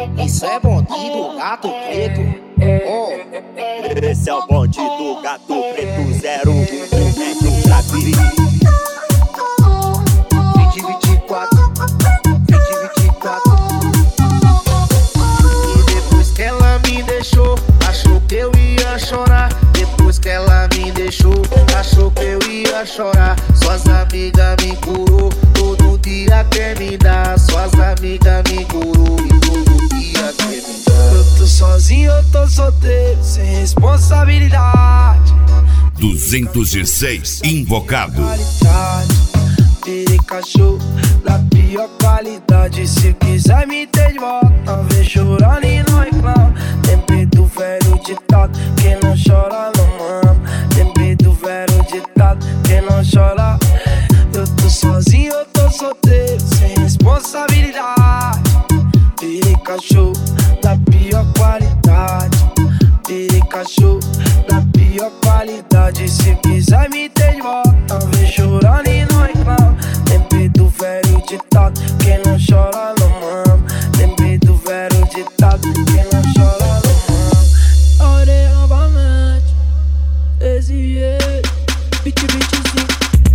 Isso é bonde do gato preto. Esse é o bonde do gato preto 01 metro pra vir. 2024. E depois que ela me deixou, achou que eu ia chorar. Depois que ela me deixou, achou que eu ia chorar. Suas amigas me curou, todo dia quer me dar. Suas amigas me curou e todo dia quer me dar. Eu tô sozinho, eu tô solteiro, sem responsabilidade. 206 invocado. Virei cachorro da pior qualidade. Se quiser me ter de volta, vem chorando e não reclama. Lembrei do velho ditado, quem não chora não mama. Lembrei do velho ditado, quem não chora. Eu tô sozinho, eu tô solteiro, sem responsabilidade. Virei cachorro da pior qualidade. Virei cachorro da pior qualidade. Se quiser me ter de volta, vem chorando e não reclama. Lembrei do velho ditado, quem não chora não mama. Lembrei do velho ditado, quem não chora não mama. Orei novamente, esse jeito 2025.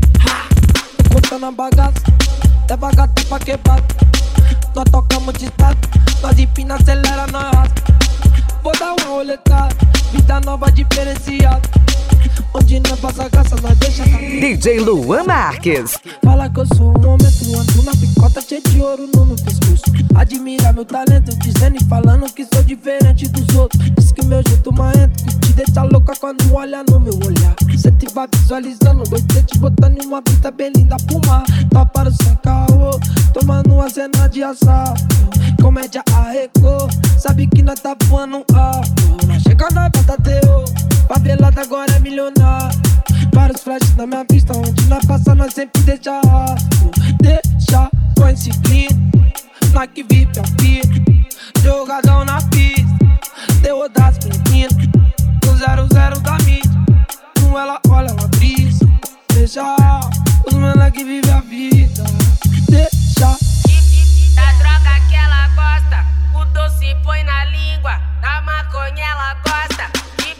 Tô contando a bagaça, leva gato pra quebrar. Nós tocamos de estado, nós empina, acelera, nós rasga. Vou dar uma roletada, vida nova diferenciada. Onde não passa graça, nós deixa cair. DJ Luan Marques. Fala que eu sou um momento, ando na picota cheio de ouro no meu pescoço. Admira meu talento, dizendo e falando que sou diferente dos outros. Diz que o meu jeito marrento, que te deixa louca quando olha no meu olhar. Cê te vai visualizando, você te botando em uma pista bem linda pro mar. Tá para o sem caô, tomando uma cena de assalto. Comédia arrecou, sabe que nós tá voando alto. Nós chega na batateu, favelada agora é milionário. Vários flashes na minha vista, onde nós passa nós sempre deixa rastro. Deixa com esse clean, nós que vive a vida. Jogadão na pista, terror das meninas. O 00 da mídia, com ela olha, ela brisa. Deixa os mena que vive a vida. Deixa da droga que ela gosta, o doce põe na língua, da maconha ela gosta.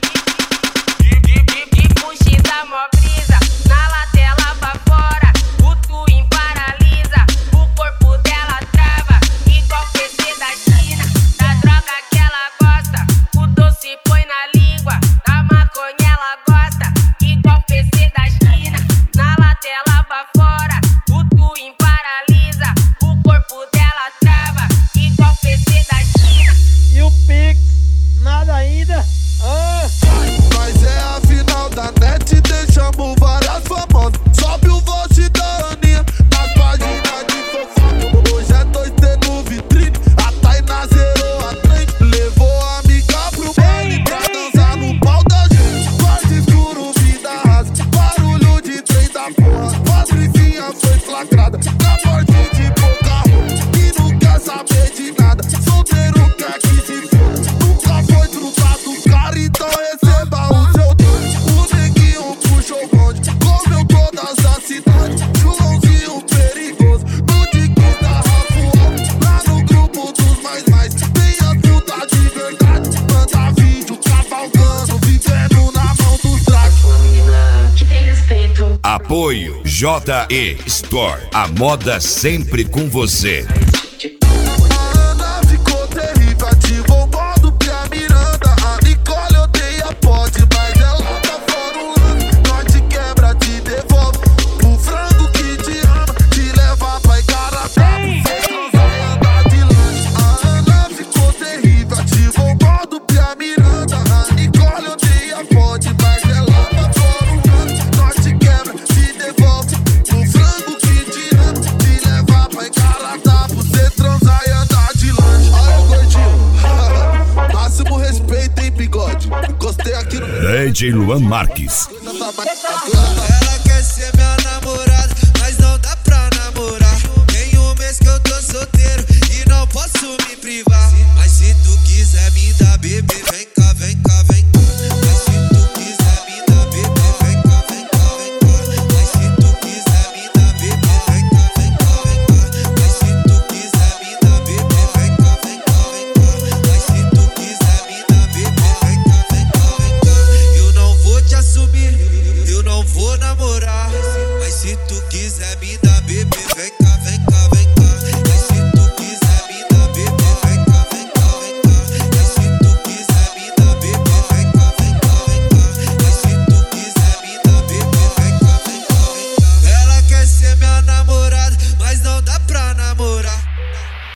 De puxi da mó brisa, na latela pra fora, o twin paralisa, o corpo dela trava, igual PC da China. Da droga que ela gosta, o doce põe na língua, da maconha ela gosta, igual PC da China. Na latela pra fora, o twin paralisa, o corpo dela trava, igual PC da China. e o Pix, nada ainda. Mas é a final da net, deixamos várias famosas. Sobe o vote da Aninha nas páginas de fofoca. Hoje é 2T no vitrine, a Tainá zerou a trem. Levou a amiga pro baile pra dançar no pau da gente. Quarto escuro, vida rasa, barulho de trem da porra. Patricinha foi flagrada na morte de pouca roupa. E não quer saber de nada, solteiro quer que se foda. Nunca foi trocado cara, então receba o seu dono. O neguinho puxou o bonde, comeu todas as cidades. Joãozinho perigoso, no Dicks da Rafual. Lá no grupo dos mais, tem as putas de verdade. Manda vídeo cavalgando, vivendo na mão dos dragos. Que tem respeito. Apoio JE Store. A moda sempre com você. A Ana ficou terrível, ativou o modo Pia Miranda. A Nicole odeia pode, mas ela tá fora um lance. Nós te quebra, te devolve o frango que te ama, te leva pra Igarapé. Sem transar e andar de lanche. A Ana ficou terrível, ativou o modo Pia Miranda. A Nicole odeia pode, mas ela tá fora um lance. Nós te quebra, te devolve o frango que te ama, te leva pra Igarapé. Você transar e andar de lanche. Olha o gordinho, máximo respeito, hein, bigode. Gostei aqui no DJ Luan Marques. Ela quer ser minha namorada, mas não dá pra namorar. Tem um mês que eu tô solteiro e não posso me privar. Mas se tu quiser me dar bebê, vem cá, vem cá, vem cá. Mas se tu quiser me dar bebê, vem cá, vem cá, vem cá. Mas se tu quiser me dar bebê, vem cá, vem cá, vem cá. Mas se tu quiser me dar bebê, vem cá, vem cá, vem cá. Se tu quiser me dar